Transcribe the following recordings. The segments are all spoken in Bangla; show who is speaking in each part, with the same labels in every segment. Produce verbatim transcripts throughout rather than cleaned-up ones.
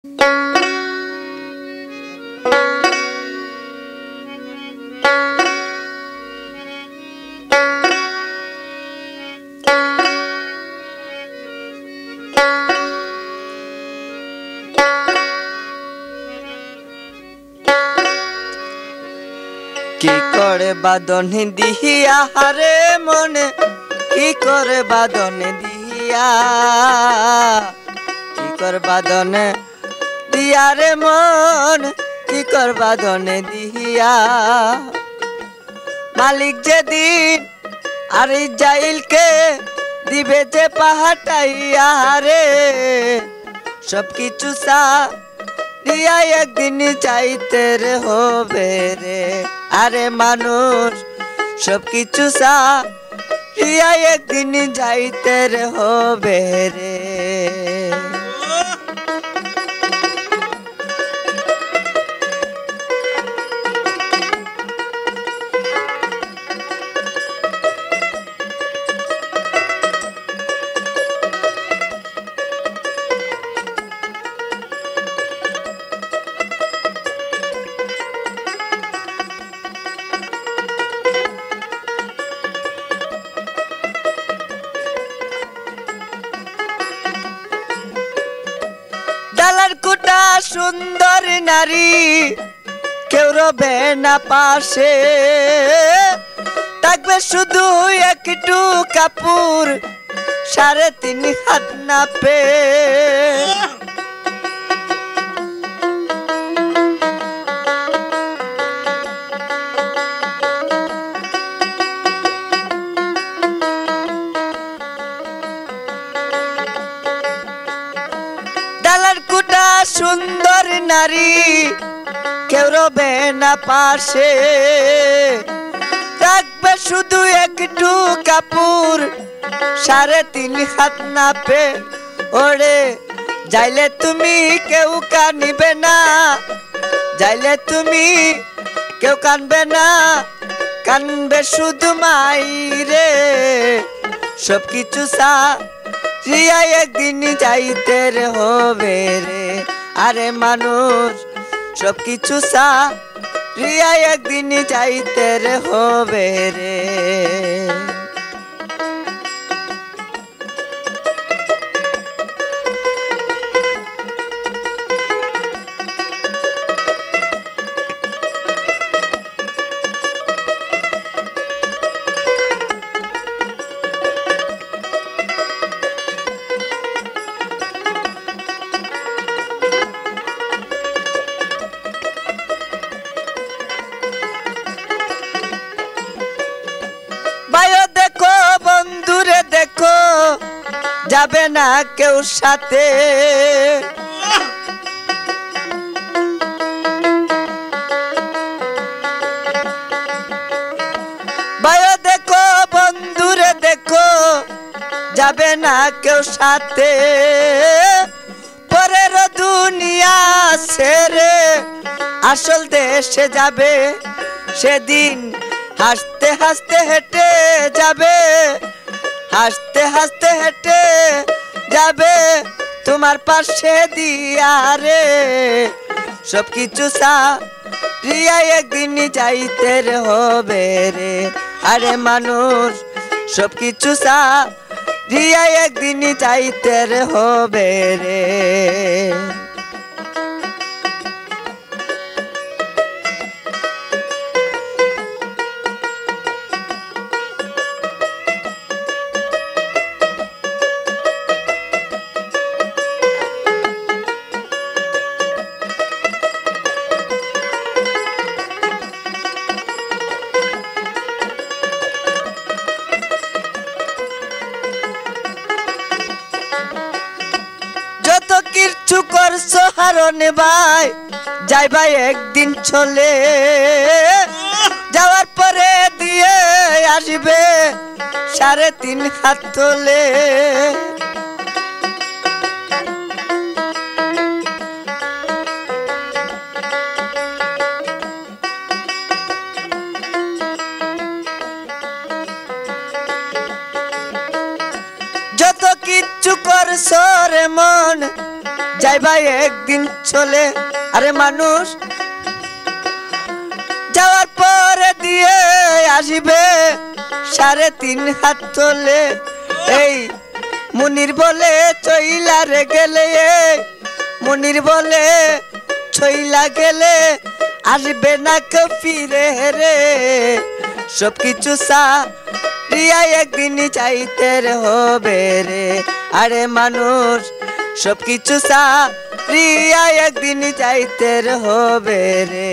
Speaker 1: কি করে বাদন দিয়া রে মনে, কি করে বাদন দিয়া, কি করে বাদন দিয়া রে মন, কি কর বাদন দিয়া। মালিক যেদিন আর ইসরাইলকে দিবে যে পাহাটাইয়া রে, সব কিছু সা দিয়া একদিন চাইতে রে হবে রে। আরে মানুষ সব কিছু সা দিয়া একদিন যাইতে রে হবে রে। ডালার কুটা সুন্দর নারী কেউ রবে না পাশে, থাকবে শুধু একটু কাপড় সাড়ে তিন হাত না পে। ডালার কুটা সুন্দর নারী কেউ রবে না পাশে, থাকবে শুধু একটু কাপড় সাড়ে তিন হাত না পে। ওরে যাইলে তুমি কেউ কানিবে না, যাইলে তুমি কেউ কানবে না, কানবে শুধু মাই রে। সব কিছু সা রিয়া একদিন যাইতে রে হবে রে। আরে মানুষ সব কিছু সা রিয়া একদিন যাইতে রে হবে রে। ভাইও দেখো বন্ধুরে দেখো যাবে না কেউ সাথে, ভাইও দেখো বন্ধুরে দেখো যাবে না কেউ সাথে। পরের দুনিয়া ছেড়ে আসল দেশে যাবে সেদিন, হাসতে হাসতে হেঁটে যাবে, হাসতে হাসতে হেঁটে যাবে তোমার পাশে দিয়া রে। সব কিছু সা রিয়া একদিন যাইতে রে হবে রে। আরে মানুষ সব কিছু সা রিয়া একদিন যাইতে রে হবে রে। যত কিছু করছো হারনে ভাই যাই ভাই একদিন চলে, যাওয়ার পরে দিয়ে আসবে সাড়ে তিন হাত তোলে। যত কিচ্ছু করছো রে মন যাইবা একদিন চলে। আরে মানুষ যাওয়ার পরে দিয়ে আসিবে সাড়ে তিন হাত তোলে। এই মুনির বলে চইলা রে গেলে, মুনির বলে চইলা গেলে আসবে না কেউ ফিরে রে। সব কিছু সারিয়া একদিন চাইতে হবে রে। আরে মানুষ সব কিছু সারিয়া একদিন চাইতে হবে রে।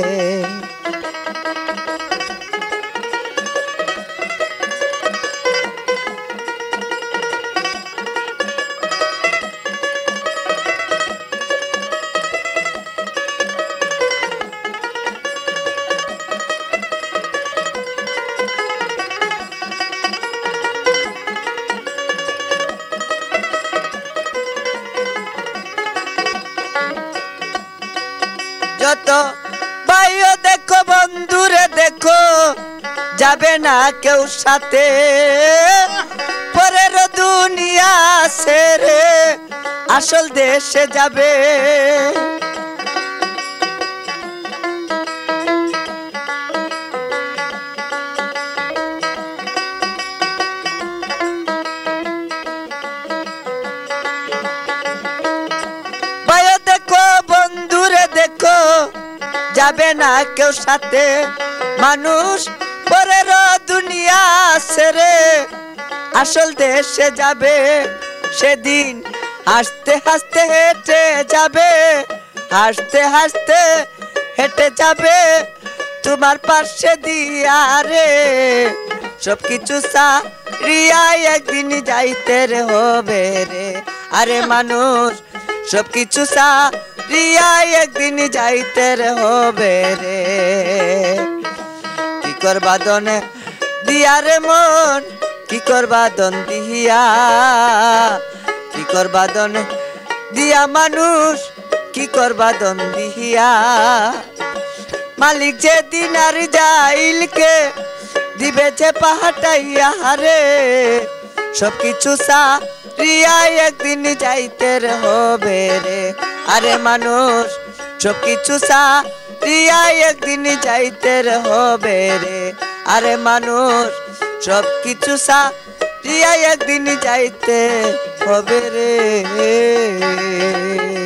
Speaker 1: যত ভাইও দেখো বন্ধুরে দেখো যাবে না কেউ সাথে। পরের দুনিয়া ছেড়ে আসল দেশে যাবে। ভাইও দেখো বন্ধুরে দেখো যাবে না কেউ সাথে। মানুষ পরের দুনিয়া ছেড়ে আসল দেশে যাবে। সেদিন হাসতে হাসতে হেঁটে যাবে, হাসতে হাসতে হেঁটে যাবে তোমার পাশে দিয়া রে। সব কিছু সারিয়া একদিন যাইতে হবে রে। আরে মানুষ সব কিছু সারিয়া একদিন যাইতে হবে রে। কি করবা দনে দিয়া রে মন, কি করবা দন দিয়া, কি করবা দনে দিয়া মানুষ, কি করবা দন দিয়া। মালিক যে দিন আর যাইলকে দিবে যে পাহাটাইয়া রে। সব কিছু সারিয়া একদিন যাইতে হবে রে। আরে মানুষ সব কিছু সারিয়া একদিন যাইতে হবে রে। আরে মানুষ সব কিছু সারিয়া একদিন যাইতে হবে রে।